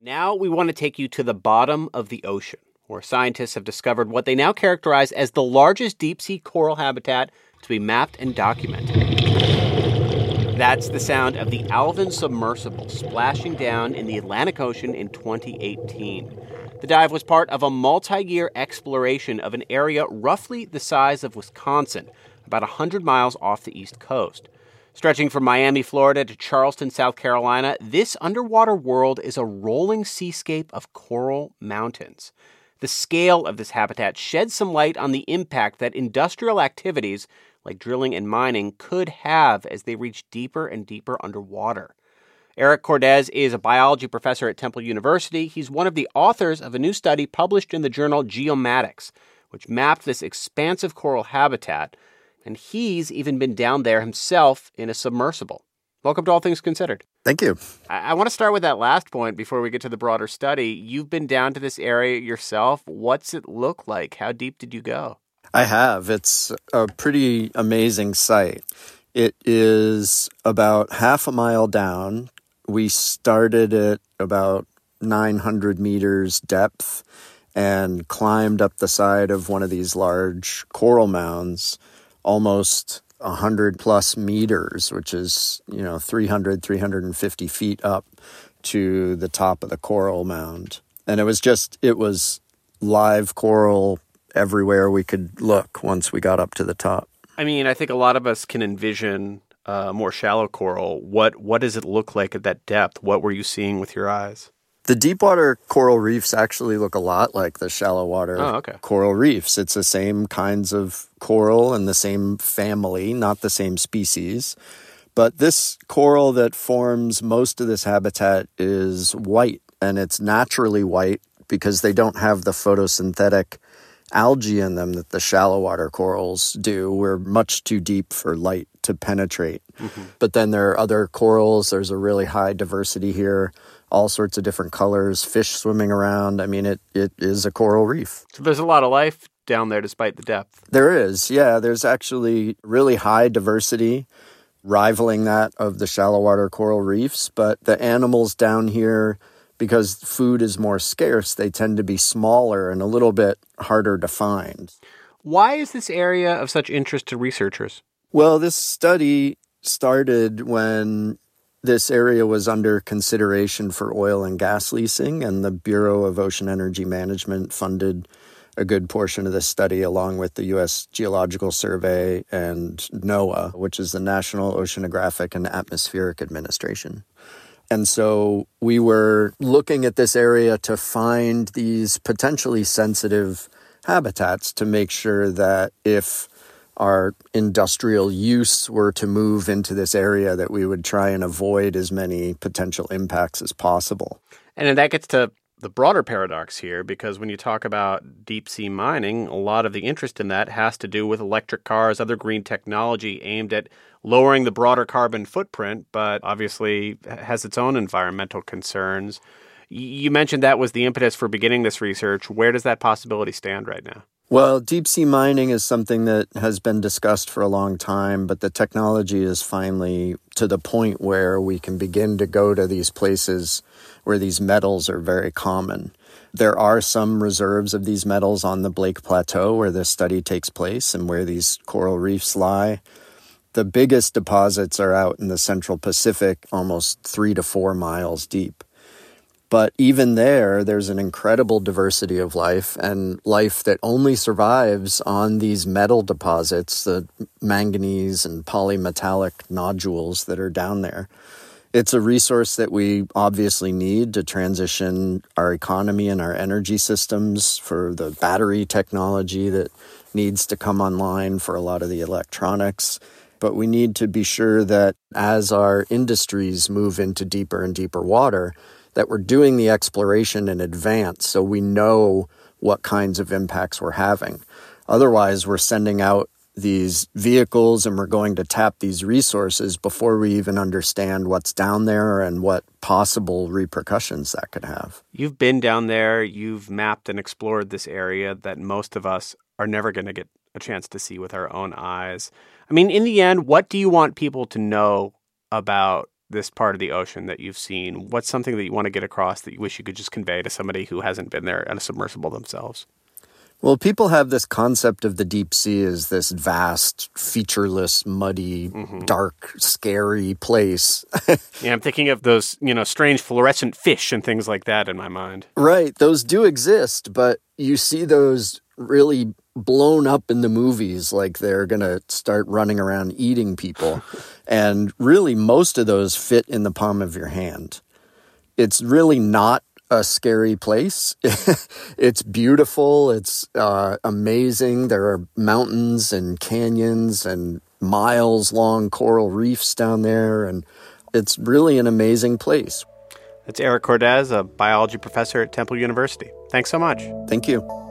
Now we want to take you to the bottom of the ocean, where scientists have discovered what they now characterize as the largest deep-sea coral habitat to be mapped and documented. That's the sound of the Alvin submersible splashing down in the Atlantic Ocean in 2018. The dive was part of a multi-year exploration of an area roughly the size of Wisconsin, about 100 miles off the East Coast. Stretching from Miami, Florida to Charleston, South Carolina, this underwater world is a rolling seascape of coral mountains. The scale of this habitat sheds some light on the impact that industrial activities like drilling and mining could have as they reach deeper and deeper underwater. Eric Cordes is a biology professor at Temple University. He's one of the authors of a new study published in the journal Geomatics, which mapped this expansive coral habitat. And he's even been down there himself in a submersible. Welcome to All Things Considered. Thank you. I want to start with that last point before we get to the broader study. You've been down to this area yourself. What's it look like? How deep did you go? I have. It's a pretty amazing site. It is about half a mile down. We started at about 900 meters depth and climbed up the side of one of these large coral mounds, almost 100 plus meters, which is, 350 feet up to the top of the coral mound. And it was live coral everywhere we could look once we got up to the top. I mean, I think a lot of us can envision more shallow coral. What does it look like at that depth? What were you seeing with your eyes? The deep water coral reefs actually look a lot like the shallow water coral reefs. It's the same kinds of coral and the same family, not the same species. But this coral that forms most of this habitat is white, and it's naturally white because they don't have the photosynthetic algae in them that the shallow water corals do. We're much too deep for light to penetrate. Mm-hmm. But then there are other corals. There's a really high diversity here. All sorts of different colors, fish swimming around. I mean, it is a coral reef. So there's a lot of life down there despite the depth. There is, yeah. There's actually really high diversity, rivaling that of the shallow water coral reefs. But the animals down here, because food is more scarce, they tend to be smaller and a little bit harder to find. Why is this area of such interest to researchers? Well, this study started when this area was under consideration for oil and gas leasing, and the Bureau of Ocean Energy Management funded a good portion of this study along with the U.S. Geological Survey and NOAA, which is the National Oceanographic and Atmospheric Administration. And so we were looking at this area to find these potentially sensitive habitats to make sure that if our industrial use were to move into this area, that we would try and avoid as many potential impacts as possible. And then that gets to the broader paradox here, because when you talk about deep sea mining, a lot of the interest in that has to do with electric cars, other green technology aimed at lowering the broader carbon footprint, but obviously has its own environmental concerns. You mentioned that was the impetus for beginning this research. Where does that possibility stand right now? Well, deep sea mining is something that has been discussed for a long time, but the technology is finally to the point where we can begin to go to these places where these metals are very common. There are some reserves of these metals on the Blake Plateau where this study takes place and where these coral reefs lie. The biggest deposits are out in the Central Pacific, almost 3 to 4 miles deep. But even there's an incredible diversity of life, and life that only survives on these metal deposits, the manganese and polymetallic nodules that are down there. It's a resource that we obviously need to transition our economy and our energy systems, for the battery technology that needs to come online for a lot of the electronics. But we need to be sure that as our industries move into deeper and deeper water, that we're doing the exploration in advance so we know what kinds of impacts we're having. Otherwise, we're sending out these vehicles and we're going to tap these resources before we even understand what's down there and what possible repercussions that could have. You've been down there, you've mapped and explored this area that most of us are never going to get a chance to see with our own eyes. I mean, in the end, what do you want people to know about this part of the ocean that you've seen, what's something that you want to get across that you wish you could just convey to somebody who hasn't been there on a submersible themselves? Well, people have this concept of the deep sea as this vast, featureless, muddy, dark, scary place. Yeah, I'm thinking of those, strange fluorescent fish and things like that in my mind. Right. Those do exist, but you see those really blown up in the movies like they're going to start running around eating people. And really, most of those fit in the palm of your hand. It's really not a scary place. It's beautiful. It's amazing. There are mountains and canyons and miles-long coral reefs down there, and it's really an amazing place. That's Eric Cordez, a biology professor at Temple University. Thanks so much. Thank you.